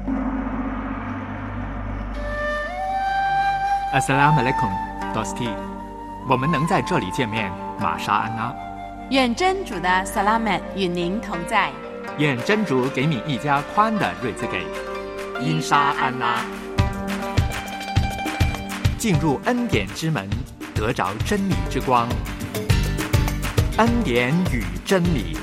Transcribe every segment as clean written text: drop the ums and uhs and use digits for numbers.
Assalamualaikum, Dosti。我们能在这里见面，玛莎安娜。 愿真主的萨拉曼与您同在。 愿真主给你一家宽的日子给。因沙安娜。进入恩典之门，得着真理之光。恩典与真理。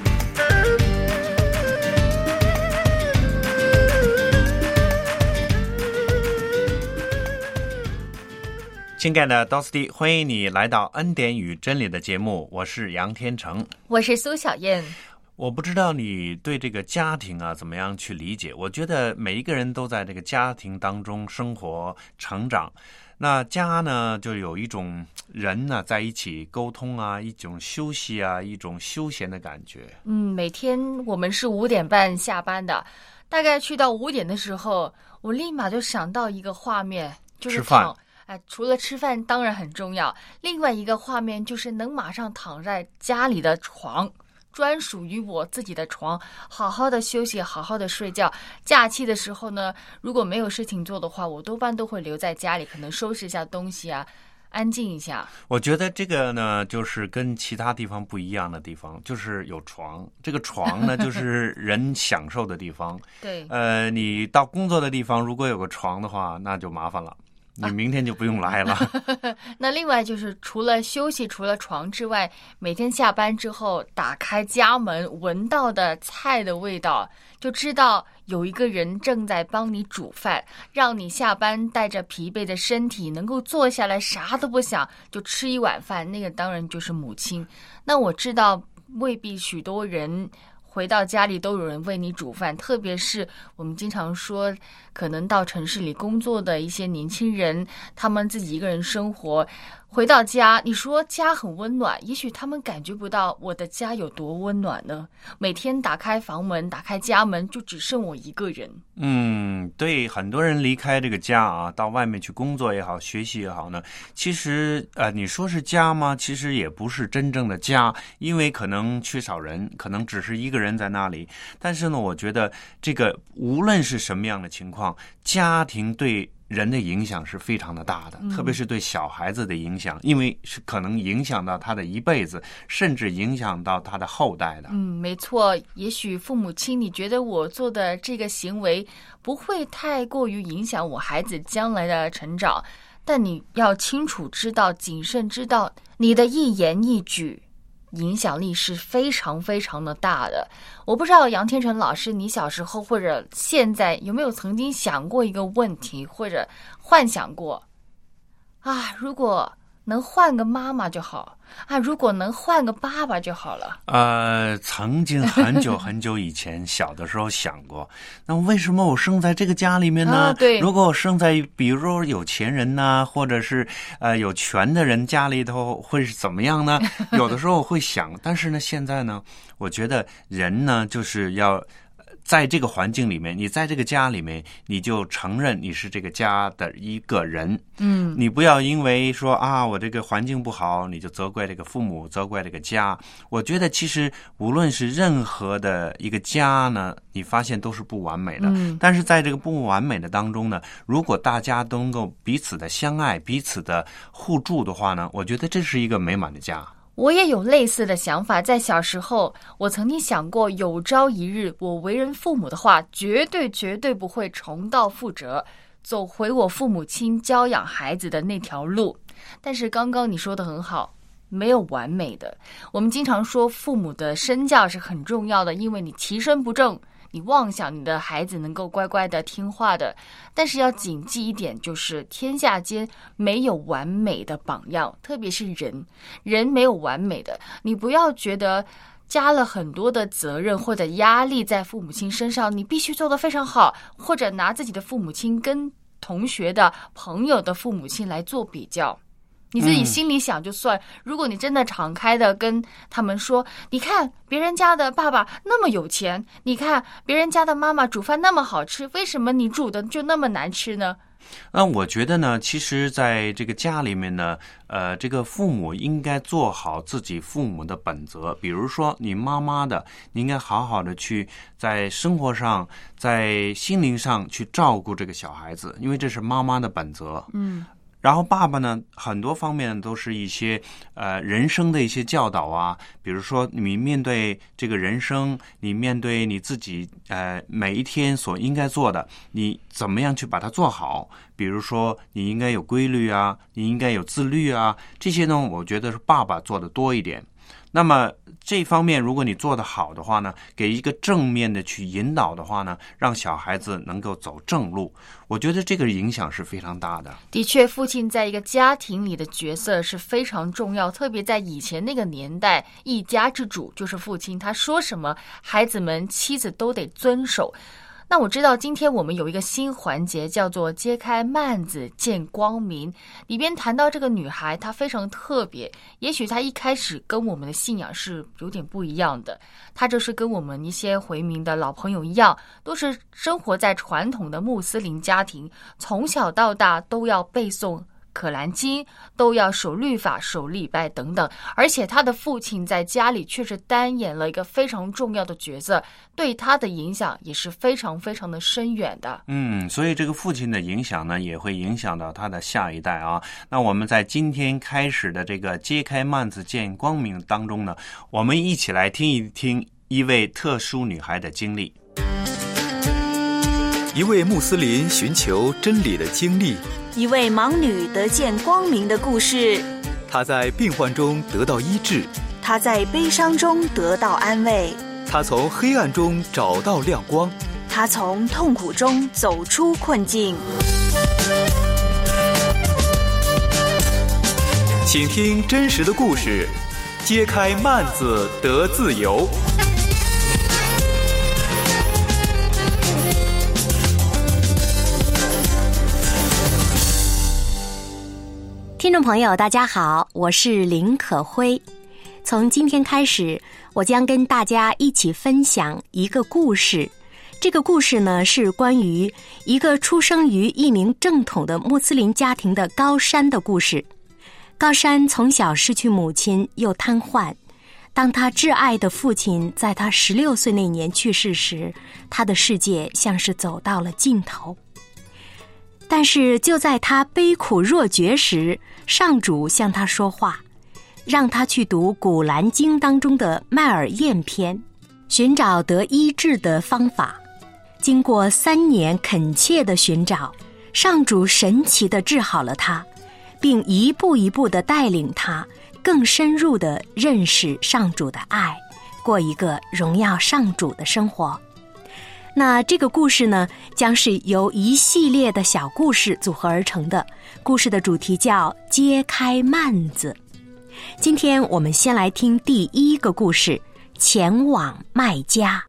亲爱的 Dosti， 欢迎你来到恩典与真理的节目，我是杨天成， 我是苏小燕。 我不知道你对这个家庭啊怎么样去理解，我觉得每一个人都在这个家庭当中生活成长，那家呢就有一种人呢在一起沟通啊，一种休息啊，一种休闲的感觉。 每天我们是5点半下班的，大概去到5点的时候，我立马就想到一个画面，就是吃饭。 除了吃饭当然很重要，另外一个画面就是能马上躺在家里的床，专属于我自己的床，好好的休息，好好的睡觉。假期的时候呢，如果没有事情做的话，我多半都会留在家里，可能收拾一下东西啊，安静一下。 我觉得这个呢，就是跟其他地方不一样的地方，就是有床。这个床呢，就是人享受的地方。 对。 你到工作的地方，如果有个床的话，那就麻烦了。你明天就不用来了。 那另外就是除了休息，除了床之外，每天下班之后打开家门，闻到的菜的味道，就知道有一个人正在帮你煮饭，让你下班带着疲惫的身体能够坐下来啥都不想就吃一碗饭，那个当然就是母亲。那我知道未必许多人回到家里都有人为你煮饭，特别是我们经常说可能到城市里工作的一些年轻人，他们自己一个人生活，回到家，你说家很温暖，也许他们感觉不到我的家有多温暖呢。每天打开房门，打开家门，就只剩我一个人。 对，很多人离开这个家啊，到外面去工作也好，学习也好呢，其实你说是家吗？其实也不是真正的家，因为可能缺少人，可能只是一个人在那里。但是呢，我觉得这个无论是什么样的情况，家庭对人的影响是非常的大的，特别是对小孩子的影响，因为是可能影响到他的一辈子，甚至影响到他的后代的。 没错，也许父母亲你觉得我做的这个行为不会太过于影响我孩子将来的成长，但你要清楚知道，谨慎知道，你的一言一举影响力是非常非常的大的。我不知道杨天成老师，你小时候或者现在有没有曾经想过一个问题，或者幻想过如果能换个妈妈就好如果能换个爸爸就好了。 曾经很久很久以前小的时候想过，那为什么我生在这个家里面呢？ 对， 如果我生在比如说有钱人呐，或者是有权的人家里头会是怎么样呢？有的时候我会想，但是呢现在呢，我觉得人呢就是要在这个环境里面，你在这个家里面，你就承认你是这个家的一个人。你不要因为说我这个环境不好，你就责怪这个父母，责怪这个家。我觉得其实无论是任何的一个家呢，你发现都是不完美的。但是在这个不完美的当中呢，如果大家都能够彼此的相爱，彼此的互助的话呢，我觉得这是一个美满的家。 我也有类似的想法，在小时候我曾经想过，有朝一日我为人父母的话，绝对不会重蹈覆辙，走回我父母亲教养孩子的那条路。但是刚刚你说的很好，没有完美的。我们经常说父母的身教是很重要的，因为你其身不正，你妄想你的孩子能够乖乖的听话的，但是要谨记一点，就是天下间没有完美的榜样，特别是人没有完美的。你不要觉得加了很多的责任或者压力在父母亲身上，你必须做得非常好，或者拿自己的父母亲跟同学的朋友的父母亲来做比较。 你自己心里想就算，如果你真的敞开的跟他们说，你看别人家的爸爸那么有钱，你看别人家的妈妈煮饭那么好吃，为什么你煮的就那么难吃呢？ 我觉得呢，其实在这个家里面呢，这个父母应该做好自己父母的本责。比如说你妈妈的，你应该好好的去在生活上，在心灵上去照顾这个小孩子，因为这是妈妈的本责。然后爸爸呢，很多方面都是一些人生的一些教导啊，比如说你面对这个人生，你面对你自己每一天所应该做的，你怎么样去把它做好？比如说你应该有规律啊，你应该有自律啊，这些呢，我觉得是爸爸做的多一点。那么这方面如果你做得好的话呢，给一个正面的去引导的话呢，让小孩子能够走正路，我觉得这个影响是非常大的。 的确，父亲在一个家庭里的角色是非常重要，特别在以前那个年代，一家之主就是父亲，他说什么孩子们妻子都得遵守。那我知道今天我们有一个新环节叫做揭开幔子见光明，里边谈到这个女孩她非常特别，也许她一开始跟我们的信仰是有点不一样的，她就是跟我们一些回民的老朋友一样，都是生活在传统的穆斯林家庭，从小到大都要背诵可兰经，都要守律法、守礼拜等等，而且他的父亲在家里却是担演了一个非常重要的角色，对他的影响也是非常非常的深远的。 所以这个父亲的影响呢，也会影响到他的下一代啊。那我们在今天开始的这个揭开幔子见光明当中呢，我们一起来听一听一位特殊女孩的经历。 一位穆斯林寻求真理的经历， 一位盲女得见光明的故事。 她在病患中得到医治， 她在悲伤中得到安慰， 她从黑暗中找到亮光， 她从痛苦中走出困境。 请听真实的故事，揭开幔子得自由。 听众朋友大家好，我是林可辉。从今天开始，我将跟大家一起分享一个故事。这个故事呢，是关于一个出生于一名正统的穆斯林家庭的高山的故事。高山从小失去母亲，又瘫痪。当他挚爱的父亲在他16岁那年去世时，他的世界像是走到了尽头。但是就在他悲苦若绝时，上主向他说话，让他去读古兰经当中的麦尔燕篇，寻找得医治的方法。经过3年恳切的寻找，上主神奇地治好了他，并一步一步地带领他更深入地认识上主的爱，过一个荣耀上主的生活。那这个故事呢，将是由一系列的小故事组合而成的。故事的主题叫揭开幔子。今天我们先来听第一个故事，前往麦加。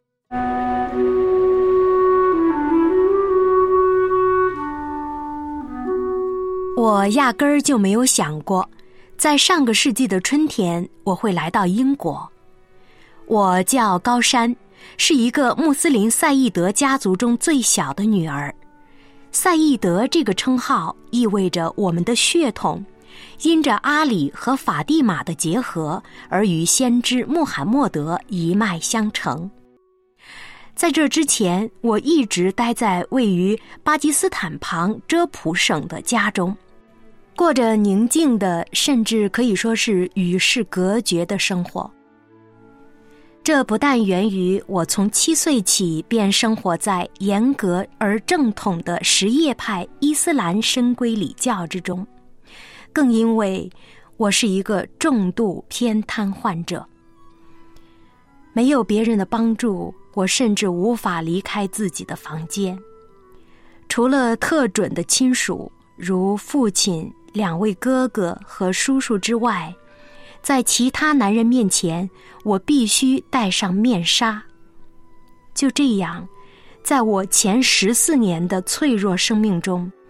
我压根儿就没有想过，在上个世纪的春天我会来到英国。我叫高山，是一个穆斯林赛义德家族中最小的女儿。赛义德这个称号意味着我们的血统因着阿里和法蒂玛的结合而与先知穆罕默德一脉相承。在这之前，我一直待在位于巴基斯坦旁遮普省的家中，过着宁静的，甚至可以说是与世隔绝的生活。这不但源于我从7岁起便生活在严格而正统的什叶派伊斯兰深规礼教之中，更因为我是一个重度偏瘫患者。没有别人的帮助，我甚至无法离开自己的房间。除了特准的亲属，如父亲、2位哥哥和叔叔之外，在其他男人面前，我必须戴上面纱。就这样，在我前14年的脆弱生命中，大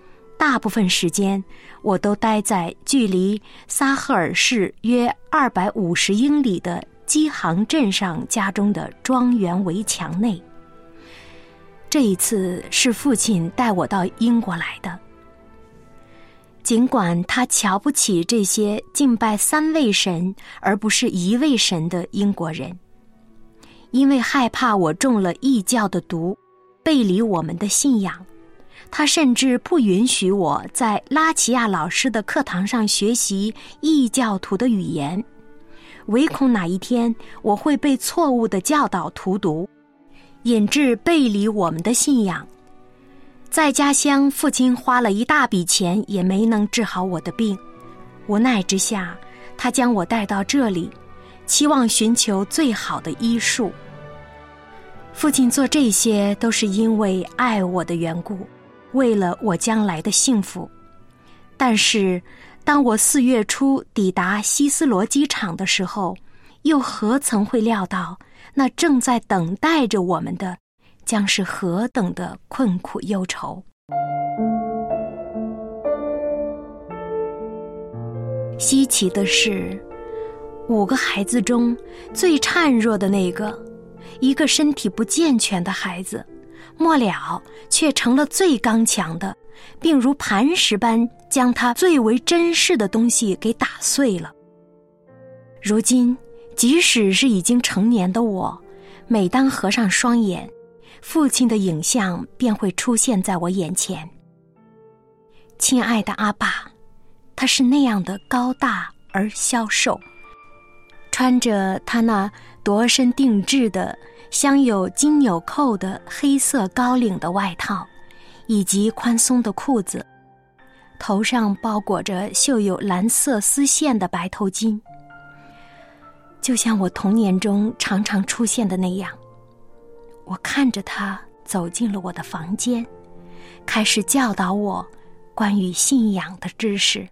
大部分时间我都待在距离撒赫尔市约250英里的基杭镇上家中的庄园围墙内。这一次是父亲带我到英国来的。尽管他瞧不起这些敬拜3位神而不是1位神的英国人，因为害怕我中了异教的毒，背离我们的信仰，他甚至不允许我在拉齐亚老师的课堂上学习异教徒的语言，唯恐哪一天我会被错误的教导荼毒，引致背离我们的信仰。在家乡，父亲花了一大笔钱也没能治好我的病，无奈之下，他将我带到这里，期望寻求最好的医术。父亲做这些都是因为爱我的缘故，为了我将来的幸福。但是当我4月初抵达希斯罗机场的时候，又何曾会料到那正在等待着我们的将是何等的困苦忧愁。稀奇的是，5个孩子中最孱弱的那个，一个身体不健全的孩子，末了却成了最刚强的，并如磐石般将他最为珍视的东西给打碎了。如今即使是已经成年的我，每当合上双眼，父亲的影像便会出现在我眼前。亲爱的阿爸，他是那样的高大而消瘦，穿着他那度身定制的镶有金纽扣的黑色高领的外套，以及宽松的裤子，头上包裹着绣有蓝色丝线的白头巾，就像我童年中常常出现的那样。我看着他走进了我的房间，开始教导我关于信仰的知识。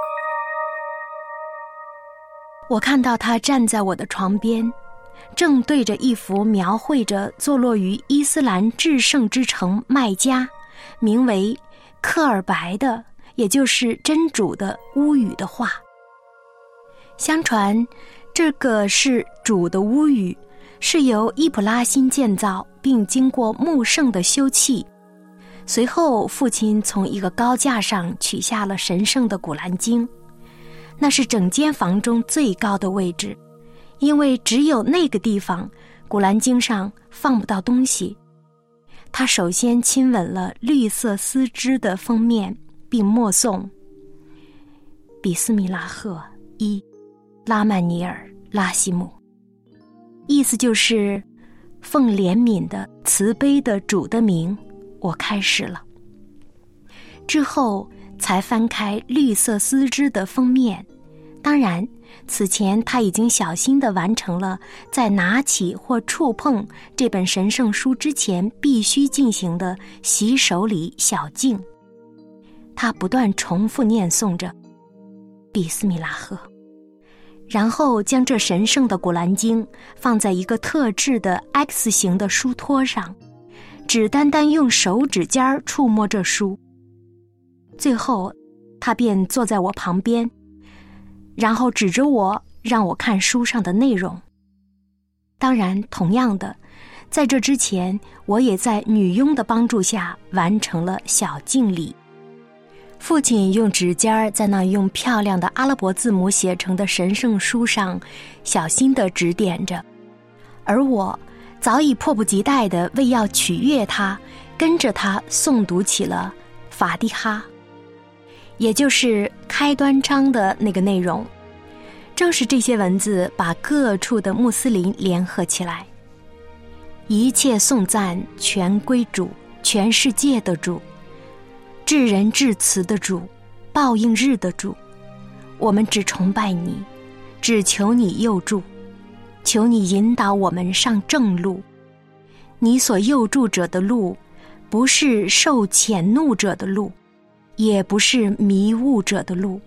我看到他站在我的床边，正对着一幅描绘着坐落于伊斯兰至圣之城麦加，名为克尔白的，也就是真主的屋宇的画。相传这个是主的屋宇，是由伊普拉辛建造，并经过穆圣的修葺。随后父亲从一个高架上取下了神圣的古兰经，那是整间房中最高的位置，因为只有那个地方古兰经上放不到东西。他首先亲吻了绿色丝织的封面，并默诵比斯米拉赫伊拉曼尼尔拉西姆，意思就是奉怜悯的慈悲的主的名，我开始了。之后才翻开绿色丝织的封面，当然此前他已经小心地完成了在拿起或触碰这本神圣书之前必须进行的洗手礼小敬。他不断重复念诵着比斯米拉赫，然后将这神圣的古兰经放在一个特制的 X 型的书托上，只单单用手指尖触摸这书。最后他便坐在我旁边，然后指着我让我看书上的内容。当然同样的，在这之前我也在女佣的帮助下完成了小敬礼。父亲用指尖在那用漂亮的阿拉伯字母写成的神圣书上小心地指点着，而我早已迫不及待地为要取悦他，跟着他诵读起了法蒂哈，也就是开端章的那个内容。正是这些文字把各处的穆斯林联合起来。一切颂赞全归主，全世界的主，至仁至慈的主，报应日的主。我们只崇拜你，只求你佑助，求你引导我们上正路。你所佑助者的路，不是受谴怒者的路，也不是迷雾者的路。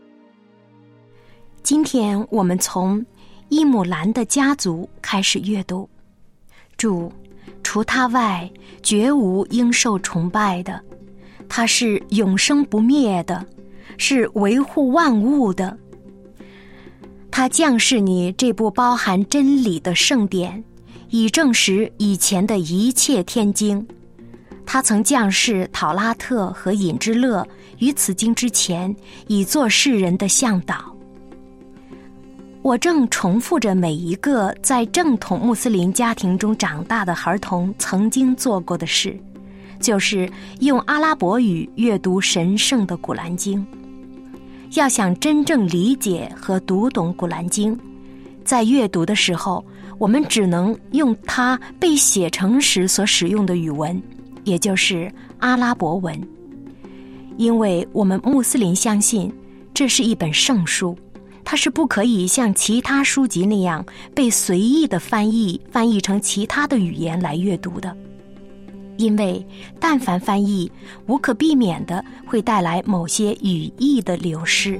今天我们从伊姆兰的家族开始阅读。主，除他外，绝无应受崇拜的。 它是永生不灭的，是维护万物的。它降世你这部包含真理的圣典，以证实以前的一切天经。他曾降世讨拉特和隐之勒于此经之前，以作世人的向导。我正重复着每一个在正统穆斯林家庭中长大的儿童曾经做过的事，就是用阿拉伯语阅读神圣的古兰经。要想真正理解和读懂古兰经，在阅读的时候，我们只能用它被写成时所使用的语文，也就是阿拉伯文。因为我们穆斯林相信，这是一本圣书，它是不可以像其他书籍那样被随意的翻译成其他的语言来阅读的。因为但凡翻译，无可避免的会带来某些语义的流失。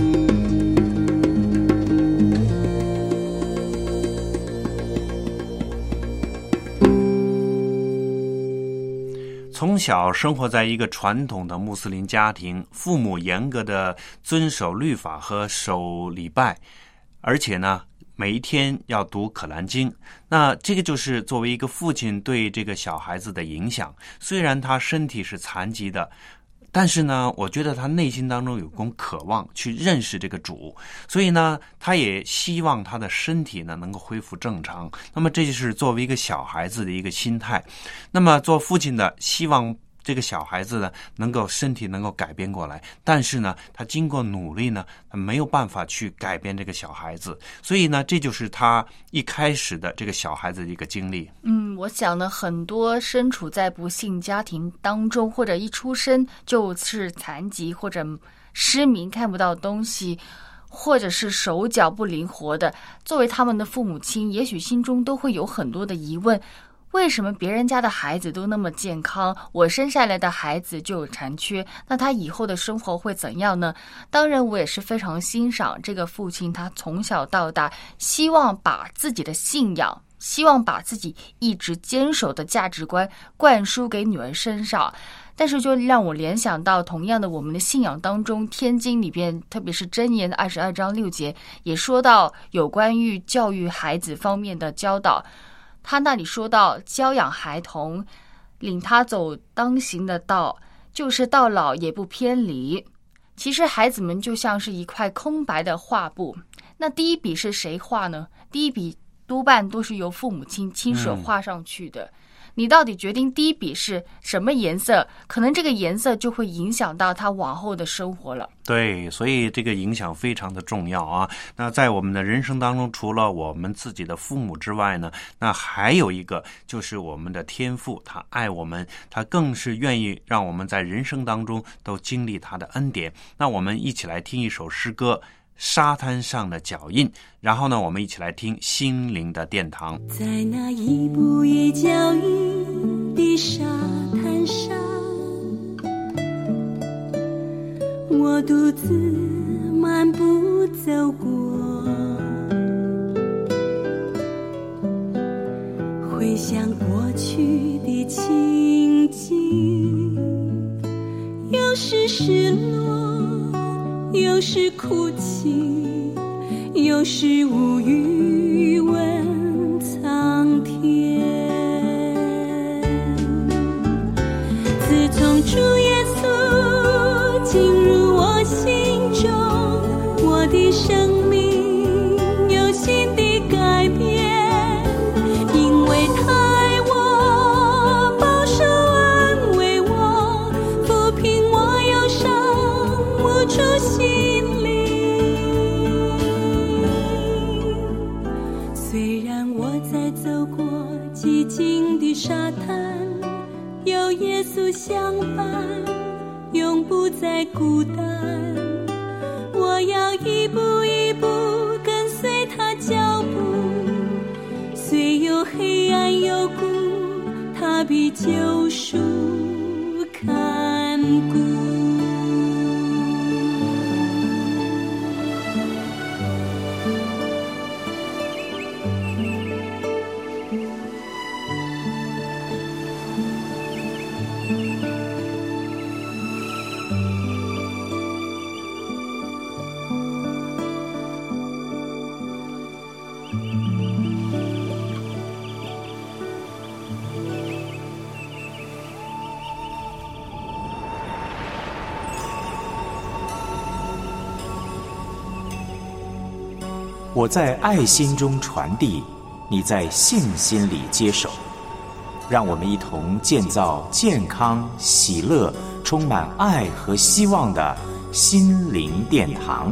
从小生活在一个传统的穆斯林家庭，父母严格的遵守律法和守礼拜，而且呢每一天要读可兰经。那这个就是作为一个父亲对这个小孩子的影响。虽然他身体是残疾的，但是呢我觉得他内心当中有种渴望去认识这个主，所以呢他也希望他的身体呢能够恢复正常。那么这就是作为一个小孩子的一个心态。那么做父亲的希望这个小孩子呢身体能够改变过来，但是呢他经过努力呢他没有办法去改变这个小孩子，所以呢这就是他一开始的这个小孩子的一个经历。 我想呢很多身处在不幸家庭当中，或者一出生就是残疾或者失明看不到东西，或者是手脚不灵活的，作为他们的父母亲，也许心中都会有很多的疑问，为什么别人家的孩子都那么健康，我生下来的孩子就有残缺？那他以后的生活会怎样呢？当然我也是非常欣赏这个父亲，他从小到大希望把自己的信仰，希望把自己一直坚守的价值观灌输给女儿身上。但是就让我联想到同样的我们的信仰当中，天经里边特别是箴言22章6节也说到有关于教育孩子方面的教导。他那里说到，教养孩童，领他走当行的道，就是到老也不偏离。其实孩子们就像是一块空白的画布，那第一笔是谁画呢？第一笔多半都是由父母亲亲手画上去的。你到底决定第一笔是什么颜色，可能这个颜色就会影响到他往后的生活了。 对，所以这个影响非常的重要啊。那在我们的人生当中，除了我们自己的父母之外呢，那还有一个就是我们的天父，他爱我们，他更是愿意让我们在人生当中都经历他的恩典。那我们一起来听一首诗歌，沙滩上的脚印，然后呢我们一起来听心灵的殿堂。 在那一步一脚印的沙滩上，我独自漫步走过，回想过去的情景，有时失落，有时哭泣，有时无语问苍天。自从主耶稣进入我心中，我的生命有新的改变，因为他爱我，保守安慰我，抚平我忧伤，无处心灵。虽然我在走过寂静的沙滩，有耶稣相伴，永不再孤单。我要一步一步跟随他脚步，虽有黑暗幽谷，他必救赎看顾。 我在爱心中传递，你在信心里接手。让我们一同建造健康、喜乐、充满爱和希望的心灵殿堂。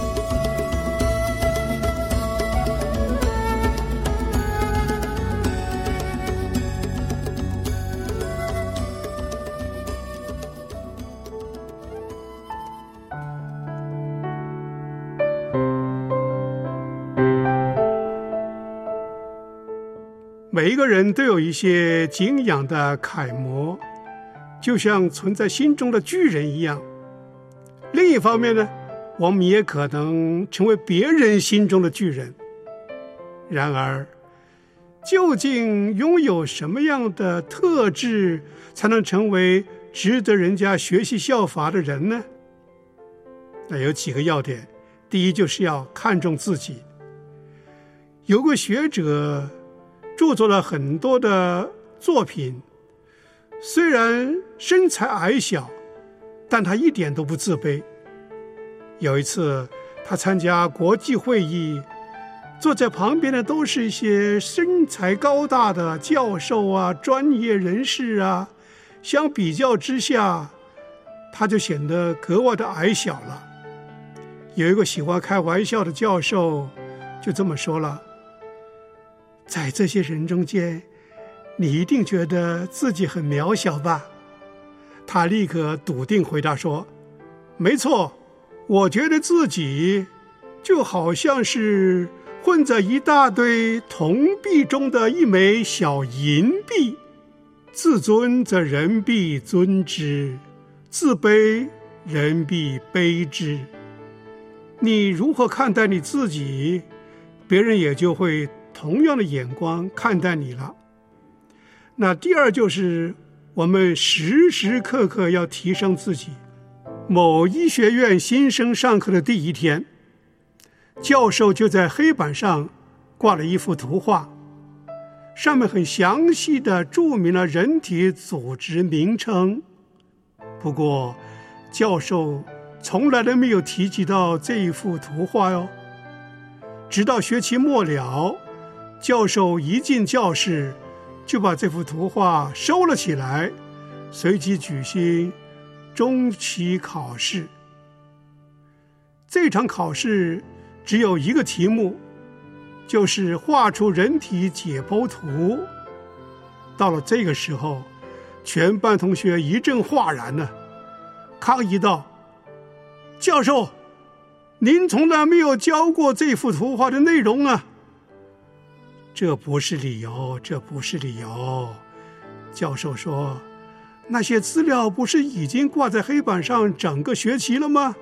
每一个人都有一些敬仰的楷模，就像存在心中的巨人一样。另一方面呢，我们也可能成为别人心中的巨人。然而，究竟拥有什么样的特质才能成为值得人家学习效法的人呢？那有几个要点。第一，就是要看重自己。有个学者著作了很多的作品，虽然身材矮小，但他一点都不自卑。有一次他参加国际会议，坐在旁边的都是一些身材高大的教授啊、专业人士啊，相比较之下，他就显得格外的矮小了。有一个喜欢开玩笑的教授就这么说了：在这些人中间，你一定觉得自己很渺小吧？他立刻笃定回答说：没错，我觉得自己就好像是混在一大堆铜币中的一枚小银币。自尊则人必尊之，自卑人必卑之。你如何看待你自己，别人也就会同样的眼光看待你了。那第二，就是我们时时刻刻要提升自己。某医学院新生上课的第一天，教授就在黑板上挂了一幅图画，上面很详细地注明了人体组织名称。不过教授从来都没有提及到这一幅图画哟。直到学期末了，教授一进教室就把这幅图画收了起来，随即举行中期考试。这场考试只有一个题目，就是画出人体解剖图。到了这个时候，全班同学一阵哗然呢，抗议道：教授，您从来没有教过这幅图画的内容啊！这不是理由，这不是理由。教授说：那些资料不是已经挂在黑板上整个学期了吗？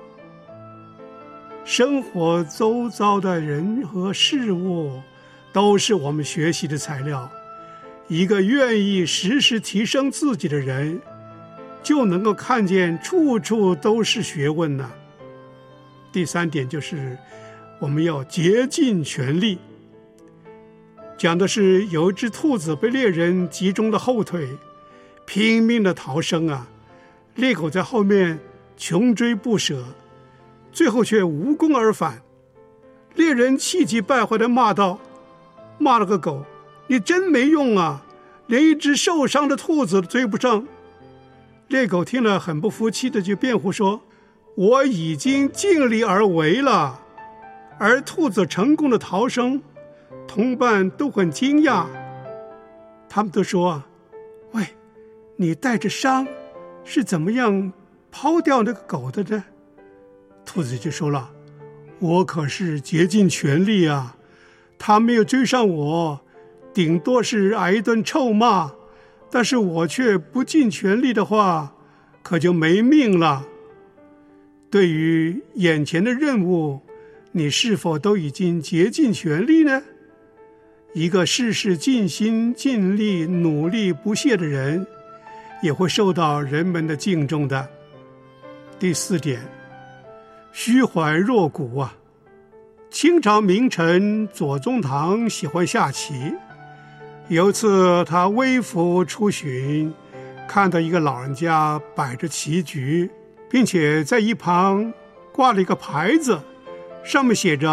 生活周遭的人和事物都是我们学习的材料。一个愿意时时提升自己的人，就能够看见处处都是学问呢。第三点，就是我们要竭尽全力。讲的是有一只兔子被猎人击中了后腿，拼命的逃生啊，猎狗在后面穷追不舍，最后却无功而返。猎人气急败坏地骂道：骂了个狗，你真没用啊，连一只受伤的兔子都追不上。猎狗听了很不服气的就辩护说：我已经尽力而为了。而兔子成功的逃生，同伴都很惊讶，他们都说：喂，你带着伤是怎么样抛掉那个狗的呢？兔子就说了：我可是竭尽全力啊，他没有追上我，顶多是挨一顿臭骂，但是我却不尽全力的话，可就没命了。对于眼前的任务，你是否都已经竭尽全力呢？一个事事尽心尽力、努力不懈的人，也会受到人们的敬重的。第四点，虚怀若谷啊。清朝名臣左宗棠喜欢下棋，有一次他微服出巡，看到一个老人家摆着棋局，并且在一旁挂了一个牌子，上面写着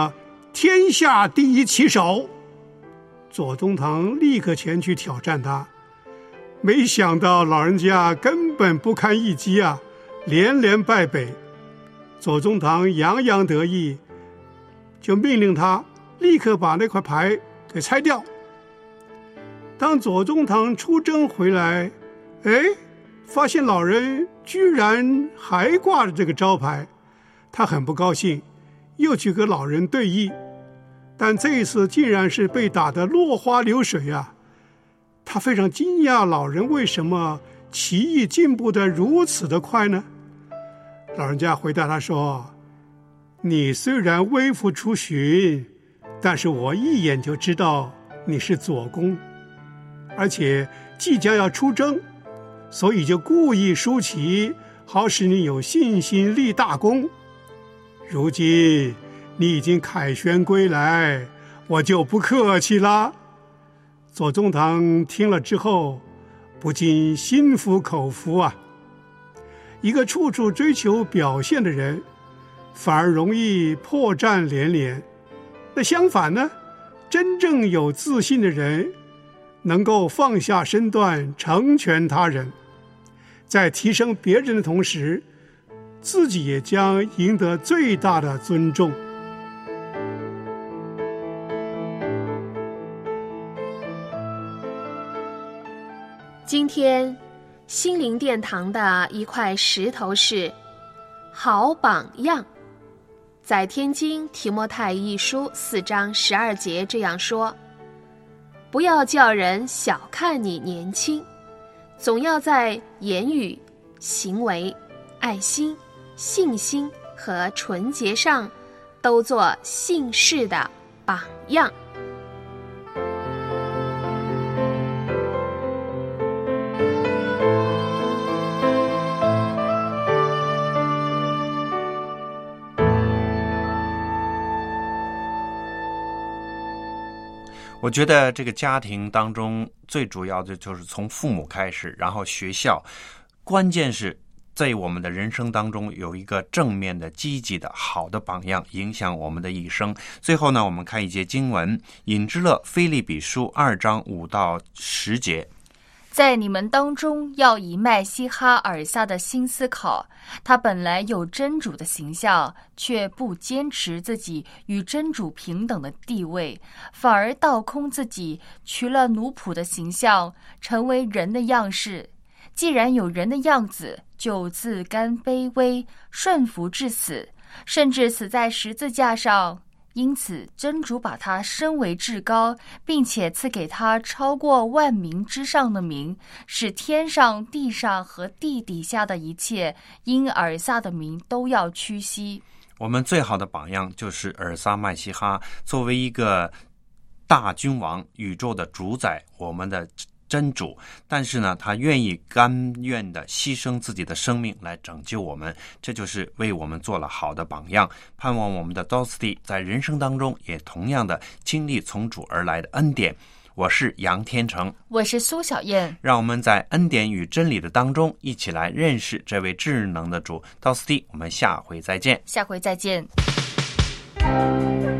天下第一棋手。左宗棠立刻前去挑战他，没想到老人家根本不堪一击啊，连连败北。左宗棠洋洋得意，就命令他立刻把那块牌给拆掉。当左宗棠出征回来，发现老人居然还挂着这个招牌，他很不高兴，又去和老人对弈，但这一次竟然是被打得落花流水啊！他非常惊讶，老人为什么棋艺进步得如此的快呢？老人家回答他说：你虽然微服出巡，但是我一眼就知道你是左攻，而且即将要出征，所以就故意输棋，好使你有信心立大功。如今你已经凯旋归来，我就不客气了。左宗棠听了之后，不禁心服口服啊。一个处处追求表现的人，反而容易破绽连连。那相反呢，真正有自信的人，能够放下身段，成全他人，在提升别人的同时，自己也将赢得最大的尊重。 今天心灵殿堂的一块石头是好榜样。在天津提摩太一书4章12节这样说：不要叫人小看你年轻，总要在言语、行为、爱心、信心和纯洁上都做信士的榜样。 我觉得这个家庭当中最主要的就是从父母开始，然后学校，关键是在我们的人生当中有一个正面的、积极的、好的榜样，影响我们的一生。最后呢，我们看一节经文，引之了腓立比书2章5到10节。 在你们当中要以麦西哈耳下的心思考，他本来有真主的形象，却不坚持自己与真主平等的地位，反而倒空自己，取了奴仆的形象，成为人的样式。既然有人的样子，就自甘卑微，顺服至死，甚至死在十字架上。因此真主把他升为至高，并且赐给他超过万民之上的名，使天上、地上和地底下的一切因耳撒的名都要屈膝。 我们最好的榜样就是尔撒麦西哈，作为一个大君王，宇宙的主宰，我们的真主，但是呢，他甘愿的牺牲自己的生命来拯救我们，这就是为我们做了好的榜样。盼望我们的 Dosty 在人生当中也同样的经历从主而来的恩典。我是杨天成， 我是苏小燕， 让我们在恩典与真理的当中一起来认识这位智能的主。Dosty，我们下回再见。 下回再见。